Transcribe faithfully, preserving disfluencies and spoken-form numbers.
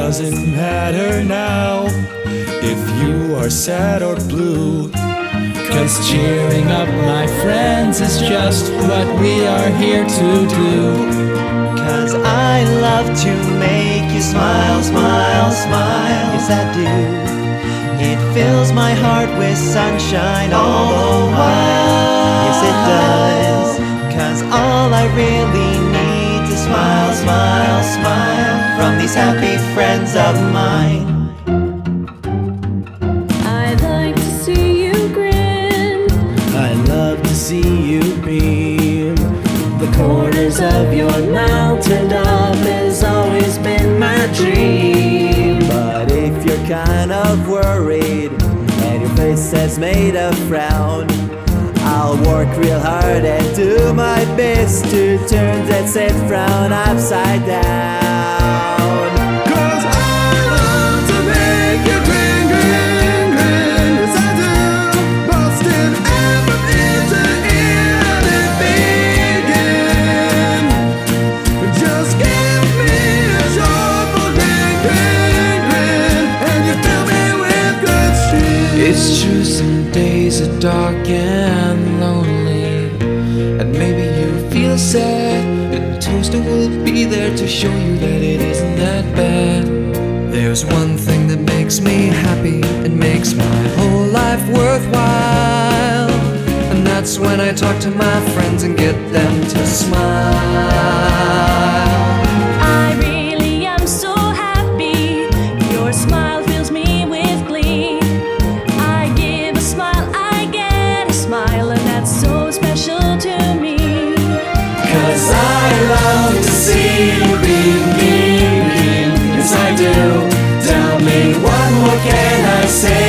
doesn't matter now if you are sad or blue, 'cause cheering up my friends is just what we are here to do. 'Cause I love to make you smile, smile, smile. Yes, I do. It fills my heart with sunshine all the while. Yes, it does. 'Cause all I really need is smile, smile, smile from these happy friends of mine. I'd like to see you grin. I love to see you beam. The corners of your mountain top has always been my dream. But if you're kind of worried and your face has made a frown, I'll work real hard and do my best to turn that sad frown upside down. 'Cause I love to make you grin, grin, grin. Yes, I do. Busting everything to anything. Just give me a joyful grin, grin, grin, and you fill me with good shit. It's true, some days are dark and lonely, and maybe you feel sad, and Toaster will be there to show you that it isn't that bad. There's one thing that makes me happy, it makes my whole life worthwhile, and that's when I talk to my friends and get them to smile. I really am so happy. Your smile fills me with glee. I give a smile, I get a smile, and that's so special to me. 'Cause I love to see you beam, beam, beam. Yes, I do. Tell me, what more can I say?